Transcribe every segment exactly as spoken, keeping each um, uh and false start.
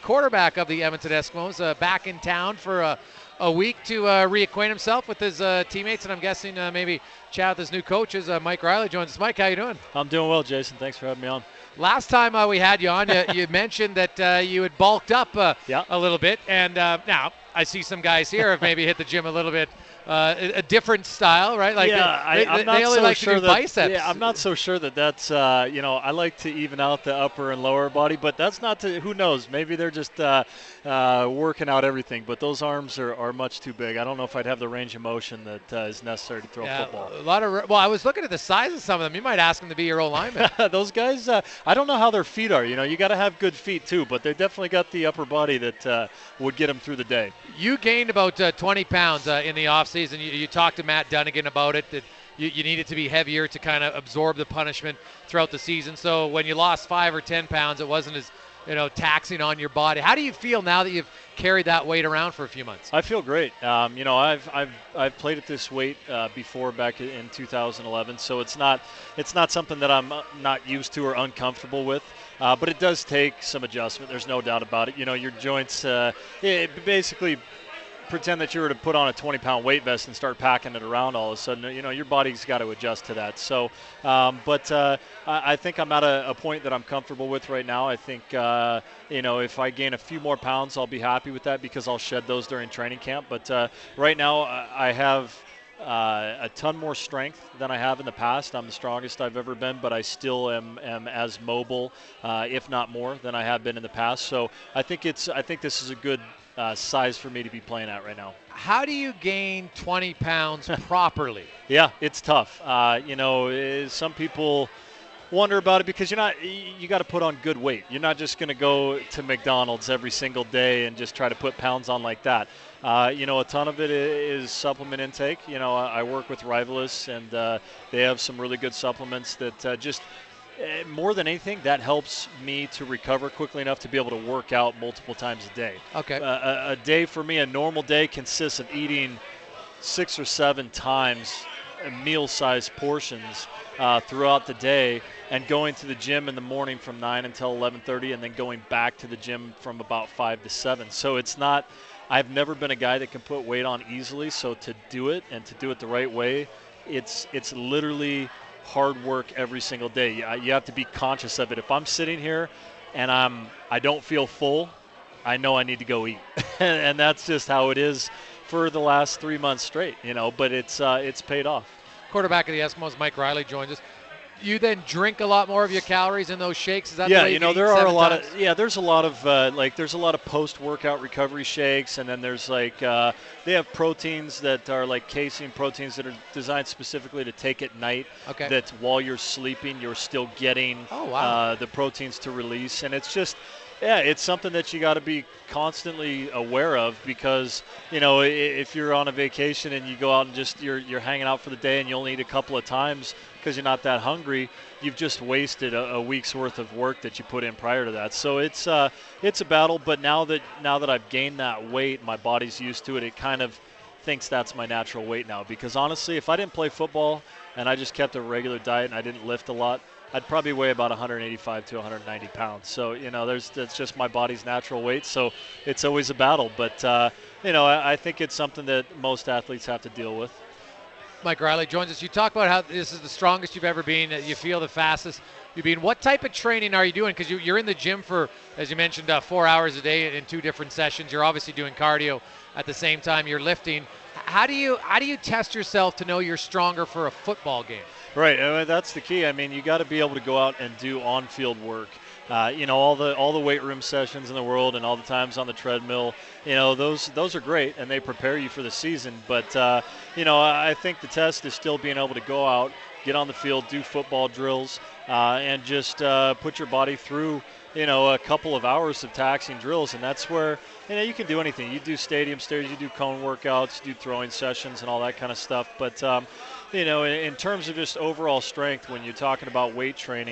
quarterback of the Edmonton Eskimos, uh, back in town for a, a week to uh, reacquaint himself with his uh, teammates, and I'm guessing uh, maybe chat with his new coaches. Uh, Mike Riley joins us. Mike, how you doing? I'm doing well, Jason. Thanks for having me on. Last time uh, we had you on, you, you mentioned that uh, you had bulked up uh, yeah. a little bit, and uh, now I see some guys here have maybe hit the gym a little bit. Uh, a, a different style, right? Like yeah, they, I, they, I'm not they only so like sure to do that, biceps. Yeah, I'm not so sure that that's, uh, you know, I like to even out the upper and lower body, but that's not to, who knows, maybe they're just uh, uh, working out everything, but those arms are, are much too big. I don't know if I'd have the range of motion that uh, is necessary to throw yeah, a football. A lot of, well, I was looking at the size of some of them. You might ask them to be your old lineman. Those guys, uh, I don't know how their feet are. You know, you got to have good feet too, but they definitely got the upper body that uh, would get them through the day. You gained about uh, twenty pounds uh, in the offseason. You, you talked to Matt Dunnigan about it, that you, you needed to be heavier to kind of absorb the punishment throughout the season. So when you lost five or ten pounds, it wasn't as, you know, taxing on your body. How do you feel now that you've carried that weight around for a few months? I feel great. Um, you know, I've I've I've played at this weight uh, before back in two thousand eleven, so it's not it's not something that I'm not used to or uncomfortable with. Uh, but it does take some adjustment. There's no doubt about it. You know, your joints. Uh, it basically. Pretend that you were to put on a twenty pound weight vest and start packing it around all of a sudden, you know, your body's got to adjust to that. So, um, but uh, I, I think I'm at a, a point that I'm comfortable with right now. I think, uh, you know, if I gain a few more pounds, I'll be happy with that because I'll shed those during training camp. But uh, right now I have uh, a ton more strength than I have in the past. I'm the strongest I've ever been, but I still am, am as mobile, uh, if not more, than I have been in the past. So I think it's, I think this is a good Uh, size for me to be playing at right now. How do you gain twenty pounds properly? Yeah, it's tough. Uh, you know, some people wonder about it because you're not, you got to put on good weight. You're not just going to go to McDonald's every single day and just try to put pounds on like that. Uh, you know, a ton of it is supplement intake. You know, I work with Rivalus, and uh, they have some really good supplements that uh, just more than anything, that helps me to recover quickly enough to be able to work out multiple times a day. Okay. Uh, a, a day for me, a normal day consists of eating six or seven times meal-sized portions uh, throughout the day and going to the gym in the morning from nine until eleven thirty and then going back to the gym from about five to seven. So it's not – I've never been a guy that can put weight on easily, so to do it and to do it the right way, it's it's literally – hard work every single day. You have to be conscious of it. If I'm sitting here and I'm I don't feel full, I know I need to go eat, and that's just how it is for the last three months straight. You know, but it's uh, it's paid off. Quarterback of the Eskimos, Mike Riley, joins us. You then drink a lot more of your calories in those shakes. Is that yeah? The way you know, you there are a lot times? of yeah. There's a lot of uh, like there's a lot of post-workout recovery shakes, and then there's like uh, they have proteins that are like casein proteins that are designed specifically to take at night. Okay. That while you're sleeping, you're still getting oh, wow. uh, the proteins to release, and it's just. Yeah, it's something that you got to be constantly aware of because, you know, if you're on a vacation and you go out and just you're you're hanging out for the day and you only eat a couple of times because you're not that hungry, you've just wasted a, a week's worth of work that you put in prior to that. So it's uh it's a battle, but now that now that I've gained that weight, my body's used to it. It kind of thinks that's my natural weight now because honestly, if I didn't play football and I just kept a regular diet and I didn't lift a lot, I'd probably weigh about one eighty-five to one ninety pounds. So, you know, there's that's just my body's natural weight. So it's always a battle. But, uh, you know, I, I think it's something that most athletes have to deal with. Mike Riley joins us. You talk about how this is the strongest you've ever been. You feel the fastest you've been. What type of training are you doing? Because you, you're in the gym for, as you mentioned, uh, four hours a day in two different sessions. You're obviously doing cardio at the same time you're lifting. How do you how do you test yourself to know you're stronger for a football game? Right, I mean, that's the key. I mean, you got to be able to go out and do on-field work. Uh, you know, all the all the weight room sessions in the world and all the times on the treadmill. You know, those those are great and they prepare you for the season. But uh, you know, I think the test is still being able to go out, get on the field, do football drills, uh, and just uh, put your body through. You know, a couple of hours of taxing drills, and that's where, you know, you can do anything. You do stadium stairs, you do cone workouts, you do throwing sessions and all that kind of stuff. But, um, you know, in, in terms of just overall strength, when you're talking about weight training,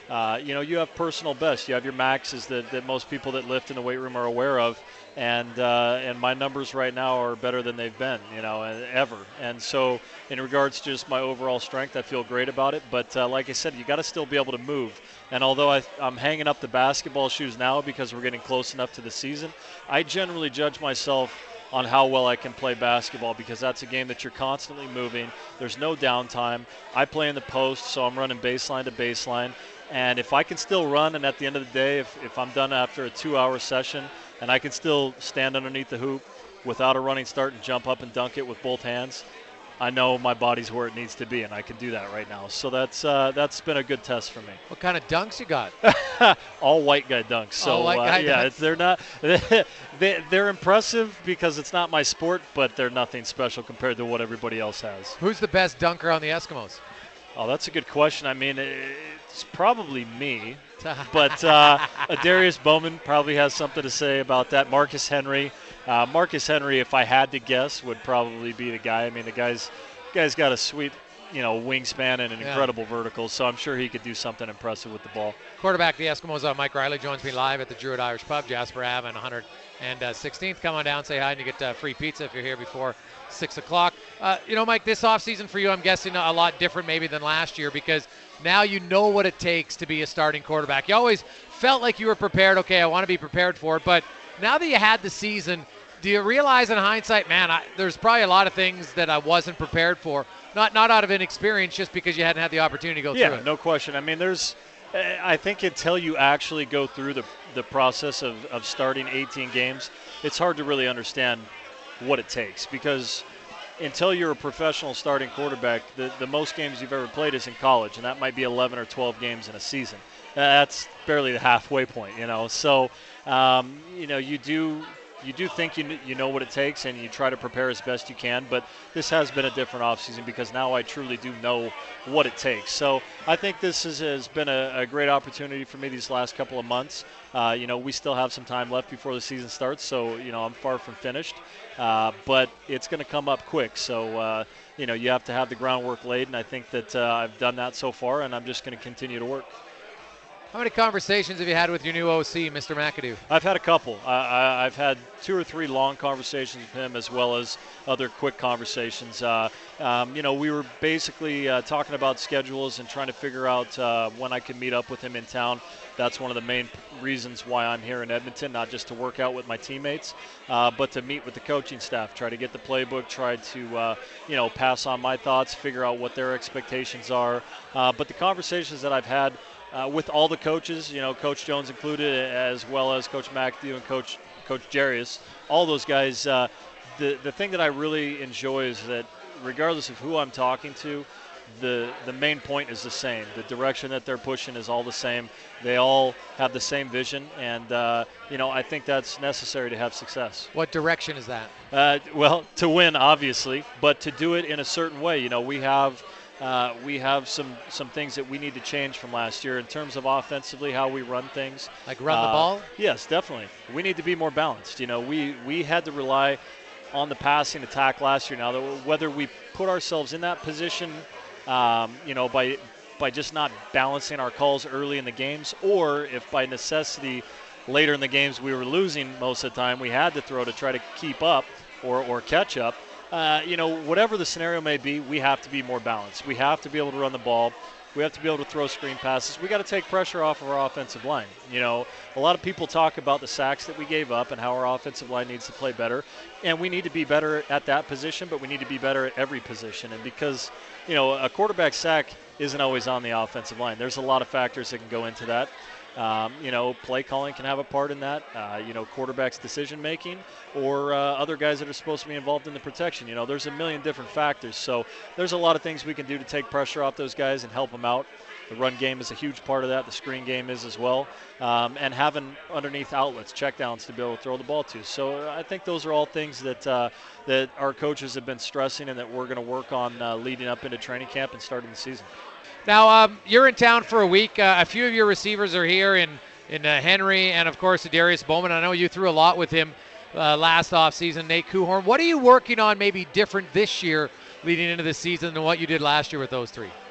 Uh, you know, you have personal bests. You have your maxes that, that most people that lift in the weight room are aware of. And uh, and my numbers right now are better than they've been, you know, ever. And so in regards to just my overall strength, I feel great about it. But uh, like I said, you got to still be able to move. And although I, I'm hanging up the basketball shoes now because we're getting close enough to the season, I generally judge myself on how well I can play basketball, because that's a game that you're constantly moving. There's no downtime. I play in the post, so I'm running baseline to baseline. And if I can still run, and at the end of the day, if, if I'm done after a two-hour session and I can still stand underneath the hoop without a running start and jump up and dunk it with both hands, I know my body's where it needs to be, and I can do that right now. So that's uh, that's been a good test for me. What kind of dunks you got? All white guy dunks. So All white guy uh, yeah, dunks. It's, they're not they, they're impressive because it's not my sport, but they're nothing special compared to what everybody else has. Who's the best dunker on the Eskimos? Oh, that's a good question. I mean, it's probably me, but uh, Darius Bowman probably has something to say about that. Marcus Henry. Uh, Marcus Henry, if I had to guess, would probably be the guy. I mean, the guy's guy's got a sweet, you know, wingspan and an Yeah. incredible vertical, so I'm sure he could do something impressive with the ball. Quarterback, the Eskimos, uh, Mike Riley, joins me live at the Druid Irish Pub, Jasper Ave and one hundred sixteenth. Come on down, say hi, and you get uh, free pizza if you're here before six o'clock. Uh, you know, Mike, this offseason for you, I'm guessing a lot different maybe than last year, because now you know what it takes to be a starting quarterback. You always felt like you were prepared. Okay, I want to be prepared for it. But now that you had the season, do you realize in hindsight, man, I, there's probably a lot of things that I wasn't prepared for, not not out of inexperience, just because you hadn't had the opportunity to go Yeah, through it? no question. I mean, there's, I think until you actually go through the, the process of, of starting eighteen games, it's hard to really understand what it takes, because until you're a professional starting quarterback, the, the most games you've ever played is in college, and that might be eleven or twelve games in a season. That's barely the halfway point, you know. So, um, you know, you do you do think you, you know what it takes, and you try to prepare as best you can. But this has been a different offseason because now I truly do know what it takes. So I think this is, has been a, a great opportunity for me these last couple of months. Uh, you know, we still have some time left before the season starts, so, you know, I'm far from finished. Uh, but it's going to come up quick. So, uh, you know, you have to have the groundwork laid, and I think that uh, I've done that so far, and I'm just going to continue to work. How many conversations have you had with your new O C, Mister McAdoo? I've had a couple. I, I, I've had two or three long conversations with him, as well as other quick conversations. Uh, um, you know, we were basically uh, talking about schedules and trying to figure out uh, when I could meet up with him in town. That's one of the main reasons why I'm here in Edmonton, not just to work out with my teammates, uh, but to meet with the coaching staff, try to get the playbook, try to, uh, you know, pass on my thoughts, figure out what their expectations are. Uh, but the conversations that I've had Uh, with all the coaches, you know, Coach Jones included, as well as Coach McAdoo and Coach Coach Jarius, all those guys. Uh, the the thing that I really enjoy is that regardless of who I'm talking to, the the main point is the same. The direction that they're pushing is all the same. They all have the same vision, and uh, you know, I think that's necessary to have success. What direction is that? Uh, well, to win, obviously, but to do it in a certain way. You know, we have. Uh, we have some, some things that we need to change from last year in terms of offensively, how we run things. Like run uh, the ball? Yes, definitely. We need to be more balanced. You know, we, we had to rely on the passing attack last year. Now, whether we put ourselves in that position, um, you know, by by just not balancing our calls early in the games, or if by necessity later in the games we were losing most of the time, we had to throw to try to keep up or, or catch up. Uh, you know, whatever the scenario may be, we have to be more balanced. We have to be able to run the ball. We have to be able to throw screen passes. We got to take pressure off of our offensive line. You know, a lot of people talk about the sacks that we gave up and how our offensive line needs to play better. And we need to be better at that position, but we need to be better at every position. And because, you know, a quarterback sack isn't always on the offensive line. There's a lot of factors that can go into that. Um, you know, play calling can have a part in that. Uh, you know, quarterback's decision making, or uh, other guys that are supposed to be involved in the protection. You know, there's a million different factors. So there's a lot of things we can do to take pressure off those guys and help them out. The run game is a huge part of that. The screen game is as well. Um, and having underneath outlets, checkdowns to be able to throw the ball to. So I think those are all things that uh, that our coaches have been stressing and that we're going to work on uh, leading up into training camp and starting the season. Now, um, you're in town for a week. Uh, a few of your receivers are here in, in uh, Henry and, of course, Darius Bowman. I know you threw a lot with him uh, last offseason, Nate Kuhorn. What are you working on maybe different this year leading into the season than what you did last year with those three?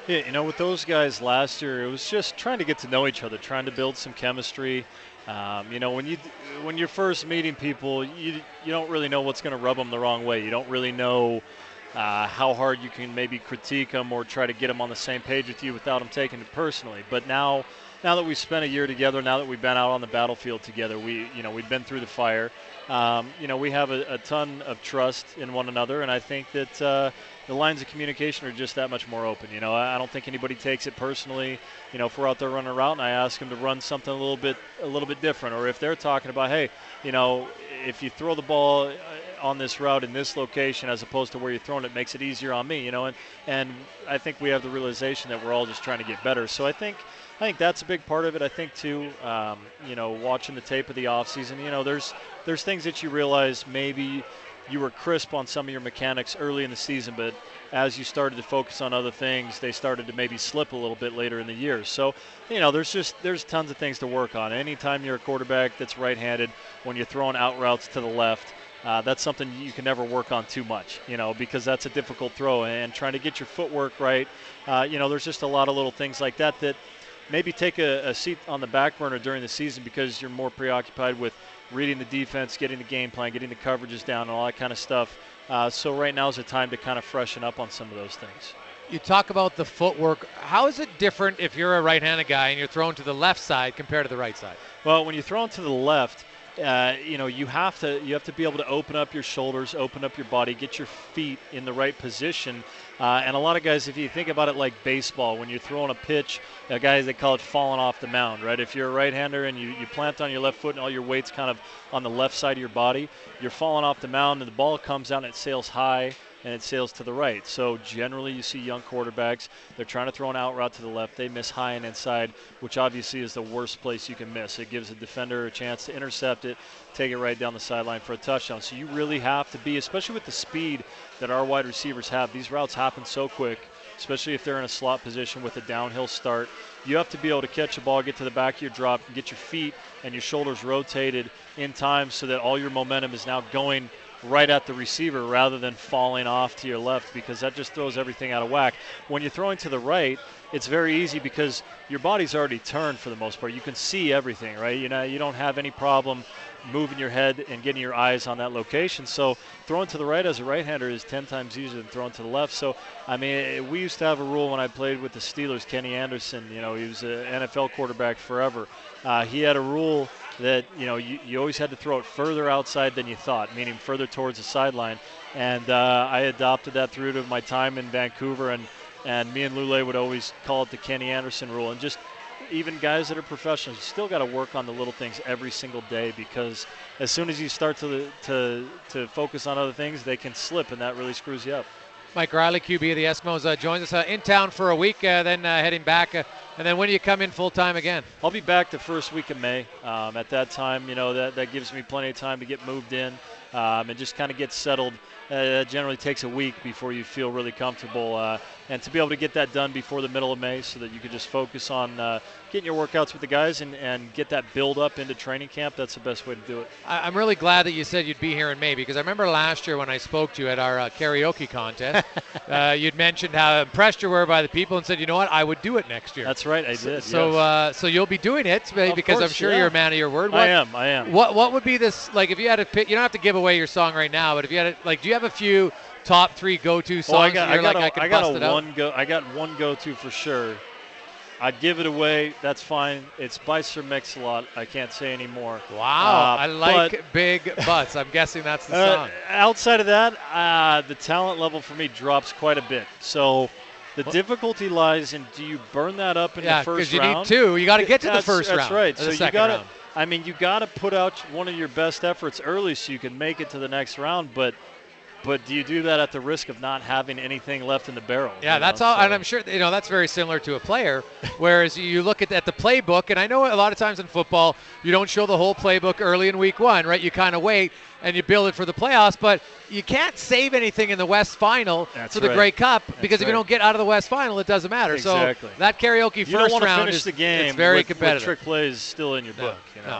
Yeah, you know, with those guys last year, it was just trying to get to know each other, trying to build some chemistry. Um, you know, when you when you're first meeting people, you you don't really know what's going to rub them the wrong way. You don't really know uh, how hard you can maybe critique them or try to get them on the same page with you without them taking it personally. But now, now that we've spent a year together, now that we've been out on the battlefield together, we you know we've been through the fire. Um, you know, we have a, a ton of trust in one another, and I think that uh, the lines of communication are just that much more open. You know, I, I don't think anybody takes it personally. You know, if we're out there running a route and I ask them to run something a little bit, a little bit different, or if they're talking about, hey, you know, if you throw the ball on this route in this location as opposed to where you're throwing it, it makes it easier on me. You know, and and I think we have the realization that we're all just trying to get better. So I think. I think that's a big part of it. I think too, um, you know, watching the tape of the offseason, you know, there's there's things that you realize maybe you were crisp on some of your mechanics early in the season, but as you started to focus on other things, they started to maybe slip a little bit later in the year. So, you know, there's just there's tons of things to work on. Anytime you're a quarterback that's right-handed, when you're throwing out routes to the left, Uh, that's something you can never work on too much, you know, because that's a difficult throw. And trying to get your footwork right, uh, you know, there's just a lot of little things like that that maybe take a, a seat on the back burner during the season because you're more preoccupied with reading the defense, getting the game plan, getting the coverages down, and all that kind of stuff. Uh, so right now is the time to kind of freshen up on some of those things. You talk about the footwork. How is it different if you're a right-handed guy and you're thrown to the left side compared to the right side? Well, when you're thrown to the left, Uh, you know, you have to you have to be able to open up your shoulders, open up your body, get your feet in the right position. Uh, and a lot of guys, if you think about it like baseball, when you're throwing a pitch, uh, guys, they call it falling off the mound, right? If you're a right-hander and you, you plant on your left foot and all your weight's kind of on the left side of your body, you're falling off the mound and the ball comes out and it sails high and it sails to the right. So generally you see young quarterbacks, they're trying to throw an out route to the left. They miss high and inside, which obviously is the worst place you can miss. It gives a defender a chance to intercept it, take it right down the sideline for a touchdown. So you really have to be, especially with the speed that our wide receivers have, these routes happen so quick, especially if they're in a slot position with a downhill start. You have to be able to catch the ball, get to the back of your drop, and get your feet and your shoulders rotated in time so that all your momentum is now going right at the receiver rather than falling off to your left, because that just throws everything out of whack. When you're throwing to the right, it's very easy because your body's already turned for the most part. You can see everything, right? You know, you don't have any problem moving your head and getting your eyes on that location. So throwing to the right as a right-hander is ten times easier than throwing to the left. So, I mean, we used to have a rule when I played with the Steelers. Kenny Anderson, you know, he was an N F L quarterback forever. Uh, he had a rule that, you know, you, you always had to throw it further outside than you thought, meaning further towards the sideline. And uh, I adopted that through to my time in Vancouver, and, and me and Lule would always call it the Kenny Anderson rule. And just even guys that are professionals, you still got to work on the little things every single day, because as soon as you start to, to, to focus on other things, they can slip, and that really screws you up. Mike Riley, Q B of the Eskimos, uh, joins us uh, in town for a week, uh, then uh, heading back. Uh, and then when do you come in full-time again? I'll be back the first week of May. Um, at that time, you know, that, that gives me plenty of time to get moved in um, and just kind of get settled. Uh, it generally takes a week before you feel really comfortable. Uh, and to be able to get that done before the middle of May so that you can just focus on uh, getting your workouts with the guys and, and get that build up into training camp, that's the best way to do it. I, I'm really glad that you said you'd be here in May, because I remember last year when I spoke to you at our uh, karaoke contest, uh, you'd mentioned how impressed you were by the people and said, you know what, I would do it next year. That's right, I did. So, yes. uh, so you'll be doing it Of because course, I'm sure yeah. you're a man of your word. What, I am, I am. What What would be this, like, if you had to pick, you don't have to give away your song right now, but if you had to, like, do you have a few top three go-to songs? Oh, I got, you're I got like, a, I, can I got bust a it out? one go. I got one go-to for sure. I'd give it away. That's fine. It's by Sir Mix-a-Lot. I can't say any more. Wow, uh, I like but, big butts. I'm guessing that's the uh, song. Outside of that, uh, the talent level for me drops quite a bit. So the What? difficulty lies in, do you burn that up in Yeah, the first because you round? need two. You got to get to the That's- first that's round. right. or So the you second got to. round. I mean, you got to put out one of your best efforts early so you can make it to the next round. But. But do you do that at the risk of not having anything left in the barrel? Yeah, you that's know? all, So- and I'm sure you know that's very similar to a player. Whereas you look at, at the playbook, and I know a lot of times in football you don't show the whole playbook early in week one, right? You kind of wait and you build it for the playoffs, but you can't save anything in the West Final That's for the right. Grey Cup because if right. you don't get out of the West Final, it doesn't matter. Exactly. So that karaoke You first don't want to round finish is the game it's very with, competitive. with trick plays still in your No, book. You know? no.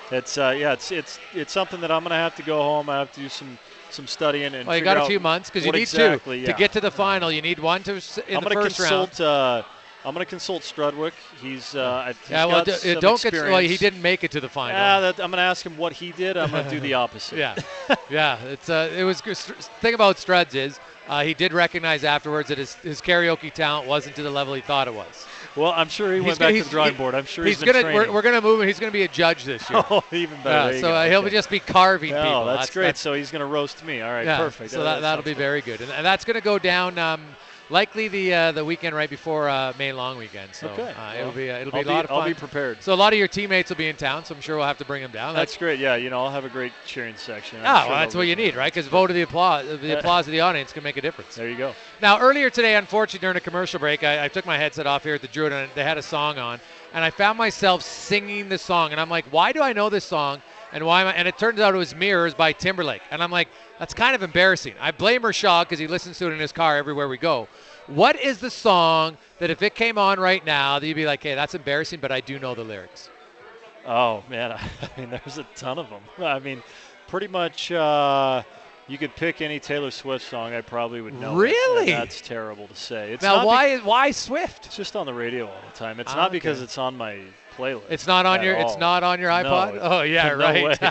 it's uh, yeah, it's it's it's something that I'm gonna have to go home. I have to do some some studying and. Well, you figure got a out few months because you what need exactly, two yeah. to get to the final. You need one to s- in I'm the gonna first consult, round. Uh, I'm going to consult Strudwick. He's, uh, he's yeah, well, got d- some don't get. experience. Well, he didn't make it to the final. Yeah, that, I'm going to ask him what he did. I'm going to do the opposite. yeah, yeah. It's uh, it was good. Thing about Struds is uh, he did recognize afterwards that his, his karaoke talent wasn't to the level he thought it was. Well, I'm sure he He's went gonna, back to the drawing board. I'm sure he's, he's been gonna. training. We're, we're gonna move him. He's gonna be a judge this year. Oh, even better. Yeah, so uh, he'll okay. just be carving oh, people. That's, that's great. That's, so he's going to roast me. All right, yeah, perfect. So that, that, that that'll be good. very good, and, and that's going to go down um, likely the uh, the weekend right before uh, May long weekend. So okay. uh, well, it'll be uh, it'll I'll be a lot of fun. I'll be prepared. So a lot of your teammates will be in town, so I'm sure we'll have to bring them down. That's, That's great. Yeah, you know, I'll have a great cheering section. I'm Ah, sure well, that's they'll what be you fun. need, right? Because vote of the applause, the applause of the audience can make a difference. There you go. Now, earlier today, unfortunately, during a commercial break, I, I took my headset off here at the Druid, and they had a song on, and I found myself singing the song, and I'm like, why do I know this song? And why am I? And it turns out it was Mirrors by Timberlake, and I'm like, that's kind of embarrassing. I blame Rashad because he listens to it in his car everywhere we go. What is the song that if it came on right now, that you'd be like, hey, that's embarrassing, but I do know the lyrics? Oh man, I mean, there's a ton of them. I mean, pretty much. Uh, You could pick any Taylor Swift song, I probably would know. Really? It. That's terrible to say. It's now, not why be- is why Swift? It's just on the radio all the time. It's Ah, not because okay. it's on my playlist. It's not on at your. all. It's not on your iPod. No, oh yeah, no right. way.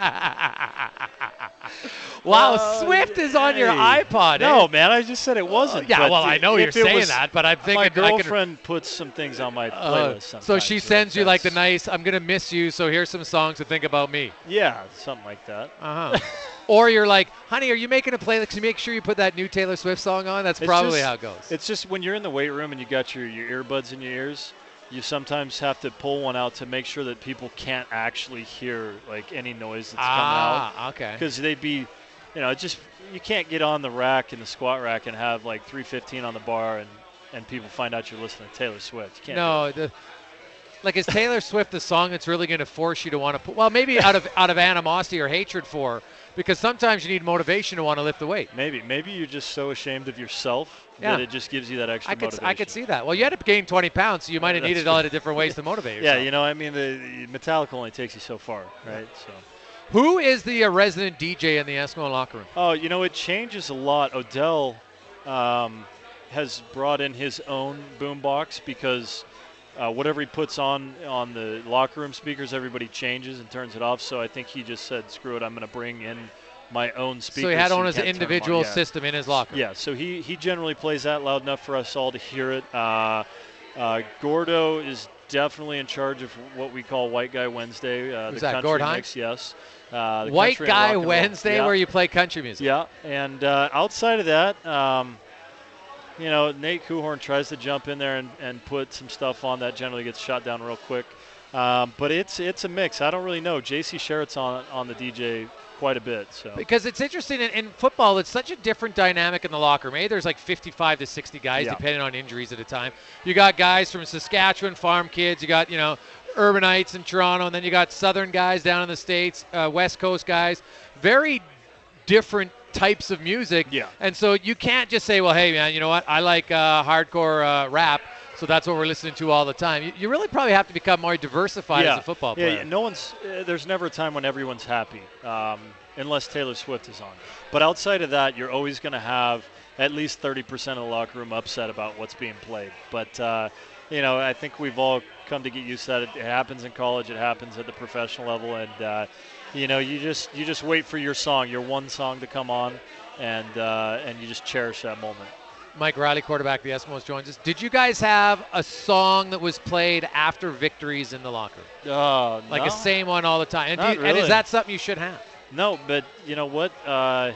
wow, Uh, Swift is on your hey. iPod. No, eh? man, I just said it wasn't. yeah, but well, I know if you're it saying was- that, but I'm thinking My I can. girlfriend puts some things on my Uh, playlist sometimes. so she right? sends you like the That's- nice. I'm gonna miss you. So here's some songs to think about me. Yeah, something like that. Uh huh. Or you're like, honey, are you making a playlist? Can you make sure you put that new Taylor Swift song on? That's It's probably just- how it goes. It's just when you're in the weight room and you got your, your earbuds in your ears, you sometimes have to pull one out to make sure that people can't actually hear like any noise that's coming out. ah, okay. Because they'd be, you know, it just you can't get on the rack in the squat rack and have like three fifteen on the bar and, and people find out you're listening to Taylor Swift. You can't. No, the, like is Taylor Swift the song that's really going to force you to want to put? Well, maybe out of out of animosity or hatred for, her, because sometimes you need motivation to want to lift the weight. Maybe maybe you're just so ashamed of yourself Yeah. that it just gives you that extra I could motivation. I could see that. Well, you had to gain twenty pounds, so you might have that's needed a lot of different ways to motivate Yeah, yourself. you know, I mean, the, the Metallica only takes you so far, right? So. Who is the uh, resident D J in the Eskimo locker room? Oh, you know, it changes a lot. Odell um, has brought in his own boombox because uh, whatever he puts on on the locker room speakers, everybody changes and turns it off. So I think he just said, "Screw it, I'm going to bring in my own speakers." So he had on you his can't turn 'em on. individual Yeah. system in his locker room. Yeah, so he, he generally plays that loud enough for us all to hear it. Uh, uh, Gordo is definitely in charge of what we call White Guy Wednesday. Uh, Who's the that, country Gord Hines? mix, yes. Uh, the White country and rock Guy and roll. Wednesday, Yeah. where you play country music. Yeah, and uh, outside of that, um, you know, Nate Kuhorn tries to jump in there and, and put some stuff on that generally gets shot down real quick. Um, but it's it's a mix. I don't really know. J C Sherritt's on on the D J quite a bit. So Because it's interesting in, in football, it's such a different dynamic in the locker room. Maybe there's like fifty-five to sixty guys, Yeah. depending on injuries at a time. You got guys from Saskatchewan, farm kids. You got, you know, urbanites in Toronto, and then you got southern guys down in the States, uh, West Coast guys. Very different types of music. Yeah. And so you can't just say, well, hey, man, you know what? I like uh, hardcore uh, rap, so that's what we're listening to all the time. You, you really probably have to become more diversified yeah. as a football yeah, player. Yeah, no one's. Uh, there's never a time when everyone's happy, um, unless Taylor Swift is on. But outside of that, you're always going to have at least thirty percent of the locker room upset about what's being played. But uh, you know, I think we've all come to get used to that. It, it happens in college. It happens at the professional level, and uh, you know, you just you just wait for your song, your one song to come on, and uh, and you just cherish that moment. Mike Riley, quarterback of the Eskimos, joins us. Did you guys have a song that was played after victories in the locker room? Uh, Like no. a same one all the time? And, do Not you, and is really. that something you should have? No, but you know what? Uh,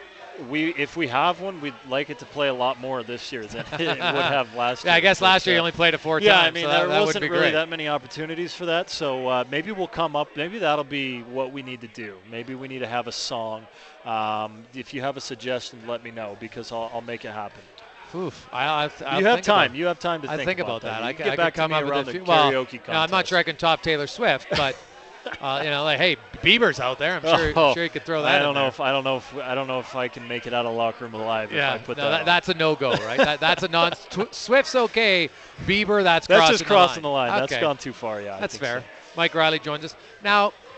we if we have one, we'd like it to play a lot more this year than it would have last year. Yeah, I guess last But, year you uh, only played it four yeah, times. I mean so that, there that would wasn't be really great. that many opportunities for that. So uh, maybe we'll come up. Maybe that'll be what we need to do. Maybe we need to have a song. Um, if you have a suggestion, let me know because I'll, I'll make it happen. Oof. I, I, I'll you have think time. About, you have time to I think, think about that. You I, can can, get I back can come to me up around with a the few. Well, karaoke contest. no, I'm not sure I can top Taylor Swift, but uh, you know, like, hey, Bieber's out there. I'm sure, Oh, I'm sure you could throw that. I don't in know there. if I don't know if I don't know if I can make it out of the locker room alive Yeah, if I put no, that. that, on. that's a no-go, right? that, that's a non. Tw- Swift's okay. Bieber, that's That's crossing just crossing the the line. line. That's Okay. gone too far. Yeah, I That's think fair. so. Mike Riley joins us now.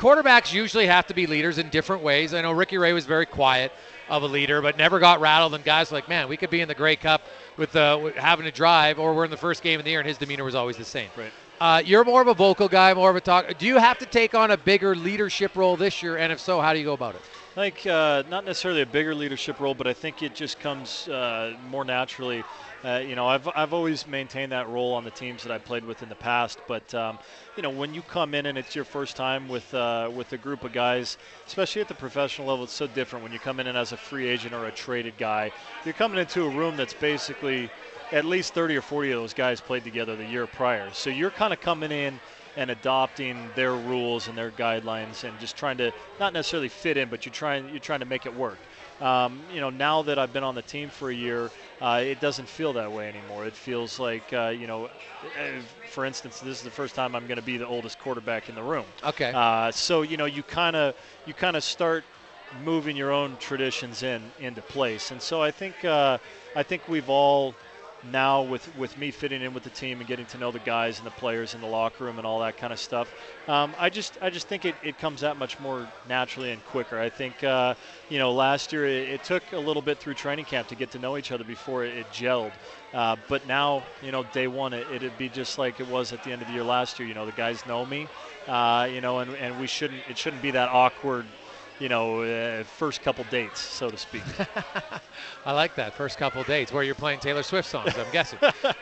quarterbacks usually have to be leaders in different ways. I know Ricky Ray was very quiet of a leader, but never got rattled. And guys like, man, we could be in the Grey Cup with, uh, with having to drive, or we're in the first game of the year, and his demeanor was always the same. Right. Uh, you're more of a vocal guy, more of a talk. Do you have to take on a bigger leadership role this year? And if so, how do you go about it? Like, uh, not necessarily a bigger leadership role, but I think it just comes uh, more naturally. Uh, you know, I've I've always maintained that role on the teams that I played with in the past. But um, you know, when you come in and it's your first time with uh, with a group of guys, especially at the professional level, it's so different when you come in as a free agent or a traded guy. You're coming into a room that's basically at least thirty or forty of those guys played together the year prior. So you're kind of coming in and adopting their rules and their guidelines and just trying to not necessarily fit in, but you're trying you're trying to make it work. Um, you know, now that I've been on the team for a year, uh, it doesn't feel that way anymore. It feels like, uh, you know, for instance, this is the first time I'm going to be the oldest quarterback in the room. Okay. Uh, so you know, you kind of you kind of start moving your own traditions in into place, and so I think uh, I think we've all. Now with, with me fitting in with the team and getting to know the guys and the players in the locker room and all that kind of stuff, um, I just I just think it, it comes that much more naturally and quicker. I think uh, you know last year it, it took a little bit through training camp to get to know each other before it, it gelled, uh, but now you know day one it, it'd be just like it was at the end of the year last year. You know the guys know me, uh, you know, and, and we shouldn't it shouldn't be that awkward. You know, uh, first couple dates, so to speak. I like that, first couple dates, where you're playing Taylor Swift songs, I'm guessing.